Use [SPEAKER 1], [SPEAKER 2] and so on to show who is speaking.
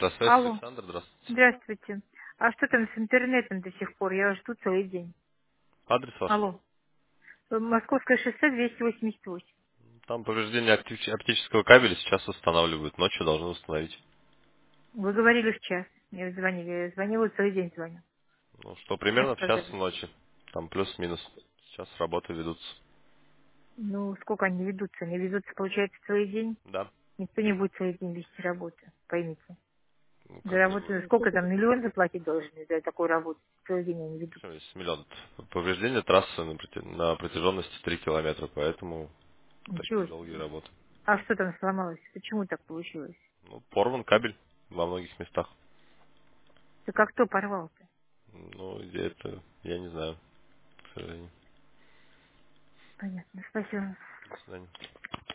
[SPEAKER 1] Автосвязь,
[SPEAKER 2] Алло,
[SPEAKER 1] Александр, здравствуйте.
[SPEAKER 2] здравствуйте. А что там с интернетом до сих пор? Я жду целый день.
[SPEAKER 1] Адрес ваш?
[SPEAKER 2] Алло. Московское шоссе 288.
[SPEAKER 1] Там повреждение оптического кабеля сейчас устанавливают. Ночью должны установить.
[SPEAKER 2] Вы говорили в час. Мне звонили. Я звонила целый день звоню.
[SPEAKER 1] Ну, что
[SPEAKER 2] Сейчас
[SPEAKER 1] примерно в час
[SPEAKER 2] сказали.
[SPEAKER 1] ночи. Там плюс-минус. Сейчас работы ведутся.
[SPEAKER 2] Ну, сколько они ведутся? Они ведутся, получается, целый день.
[SPEAKER 1] Да.
[SPEAKER 2] Никто не будет целый день вести работу. Поймите.
[SPEAKER 1] Ну,
[SPEAKER 2] За
[SPEAKER 1] как
[SPEAKER 2] работу,
[SPEAKER 1] бы,
[SPEAKER 2] сколько там, миллион заплатить должны за такую работу? Целый день они ведутся.
[SPEAKER 1] причем здесь миллион. Повреждение трассы на протяженности 3 километра, поэтому
[SPEAKER 2] Ничего
[SPEAKER 1] такие долгие
[SPEAKER 2] себе.
[SPEAKER 1] работы.
[SPEAKER 2] А что там сломалось? Почему так получилось?
[SPEAKER 1] Ну, порван кабель во многих местах.
[SPEAKER 2] Ты как кто порвал-то?
[SPEAKER 1] Ну, где это, я не знаю, к сожалению.
[SPEAKER 2] Понятно. Спасибо.
[SPEAKER 1] До свидания.